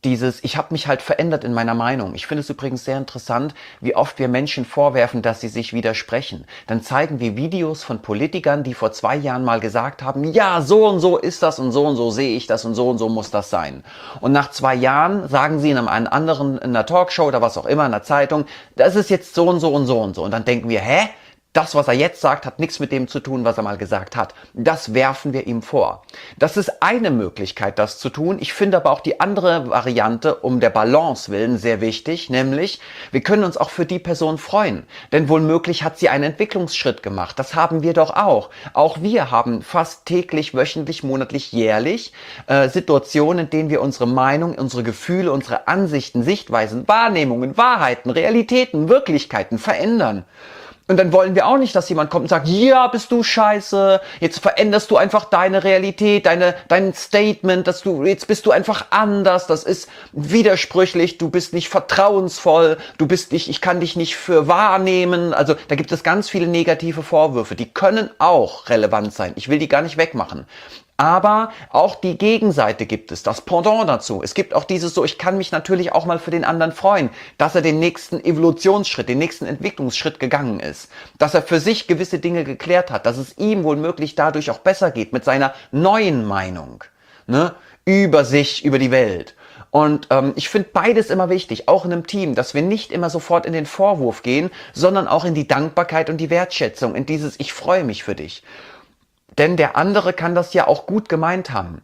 Dieses, ich habe mich halt verändert in meiner Meinung. Ich finde es übrigens sehr interessant, wie oft wir Menschen vorwerfen, dass sie sich widersprechen. Dann zeigen wir Videos von Politikern, die vor zwei Jahren mal gesagt haben, ja, so und so ist das und so und so sehe ich das und so und so muss das sein. Und nach zwei Jahren sagen sie in einem anderen, in einer Talkshow oder was auch immer, in einer Zeitung, das ist jetzt so und so und so und so. Und dann denken wir, hä? Das, was er jetzt sagt, hat nichts mit dem zu tun, was er mal gesagt hat. Das werfen wir ihm vor. Das ist eine Möglichkeit, das zu tun. Ich finde aber auch die andere Variante, um der Balance willen, sehr wichtig, nämlich, wir können uns auch für die Person freuen. Denn womöglich hat sie einen Entwicklungsschritt gemacht. Das haben wir doch auch. Auch wir haben fast täglich, wöchentlich, monatlich, jährlich äh, Situationen, in denen wir unsere Meinung, unsere Gefühle, unsere Ansichten, Sichtweisen, Wahrnehmungen, Wahrheiten, Realitäten, Wirklichkeiten verändern. Und dann wollen wir auch nicht, dass jemand kommt und sagt, ja, bist du scheiße, jetzt veränderst du einfach deine Realität, deine, dein Statement, dass du, jetzt bist du einfach anders, das ist widersprüchlich, du bist nicht vertrauensvoll, du bist nicht, ich kann dich nicht für wahrnehmen. Also da gibt es ganz viele negative Vorwürfe, die können auch relevant sein. Ich will die gar nicht wegmachen. Aber auch die Gegenseite gibt es, das Pendant dazu. Es gibt auch dieses so, ich kann mich natürlich auch mal für den anderen freuen, dass er den nächsten Evolutionsschritt, den nächsten Entwicklungsschritt gegangen ist. Dass er für sich gewisse Dinge geklärt hat, dass es ihm womöglich dadurch auch besser geht mit seiner neuen Meinung, ne, über sich, über die Welt. Und ähm, ich finde beides immer wichtig, auch in einem Team, dass wir nicht immer sofort in den Vorwurf gehen, sondern auch in die Dankbarkeit und die Wertschätzung, in dieses ich freue mich für dich. Denn der andere kann das ja auch gut gemeint haben.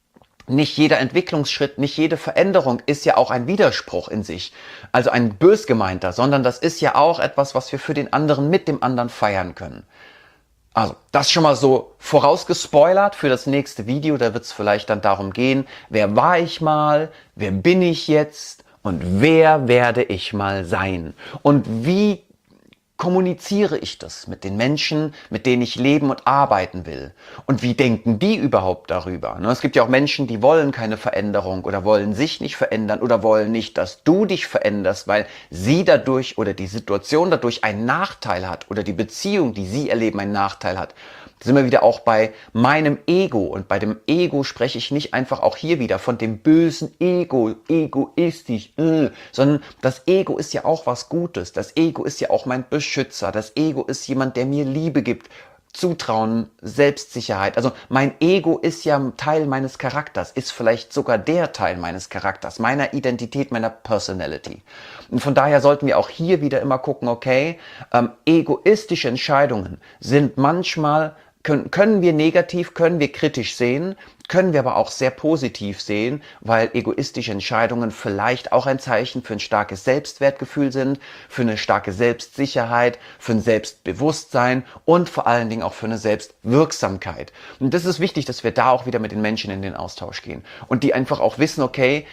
Nicht jeder Entwicklungsschritt, nicht jede Veränderung ist ja auch ein Widerspruch in sich, also ein bös gemeinter, sondern das ist ja auch etwas, was wir für den anderen mit dem anderen feiern können. Also das schon mal so vorausgespoilert für das nächste Video, da wird es vielleicht dann darum gehen, wer war ich mal, wer bin ich jetzt und wer werde ich mal sein und wie kommuniziere ich das mit den Menschen, mit denen ich leben und arbeiten will? Und wie denken die überhaupt darüber? Es gibt ja auch Menschen, die wollen keine Veränderung oder wollen sich nicht verändern oder wollen nicht, dass du dich veränderst, weil sie dadurch oder die Situation dadurch einen Nachteil hat oder die Beziehung, die sie erleben, einen Nachteil hat. Da sind wir wieder auch bei meinem Ego. Und bei dem Ego spreche ich nicht einfach auch hier wieder von dem bösen Ego, egoistisch, äh, sondern das Ego ist ja auch was Gutes. Das Ego ist ja auch mein Beschützer. Das Ego ist jemand, der mir Liebe gibt, Zutrauen, Selbstsicherheit. Also mein Ego ist ja Teil meines Charakters, ist vielleicht sogar der Teil meines Charakters, meiner Identität, meiner Personality. Und von daher sollten wir auch hier wieder immer gucken, okay, ähm, egoistische Entscheidungen sind manchmal, können, können wir negativ, können wir kritisch sehen, können wir aber auch sehr positiv sehen, weil egoistische Entscheidungen vielleicht auch ein Zeichen für ein starkes Selbstwertgefühl sind, für eine starke Selbstsicherheit, für ein Selbstbewusstsein und vor allen Dingen auch für eine Selbstwirksamkeit. Und das ist wichtig, dass wir da auch wieder mit den Menschen in den Austausch gehen und die einfach auch wissen, okay,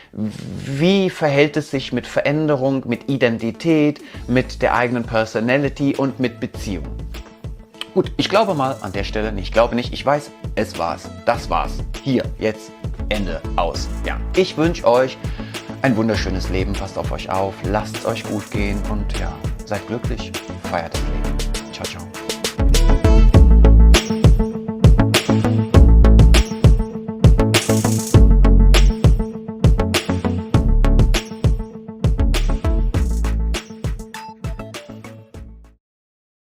wie verhält es sich mit Veränderung, mit Identität, mit der eigenen Personality und mit Beziehung. Gut, ich glaube mal an der Stelle, ich glaube nicht, ich weiß, es war's, das war's. Hier, jetzt, Ende, aus. Ja, ich wünsche euch ein wunderschönes Leben, passt auf euch auf, lasst es euch gut gehen und ja, seid glücklich, feiert das Leben. Ciao, ciao.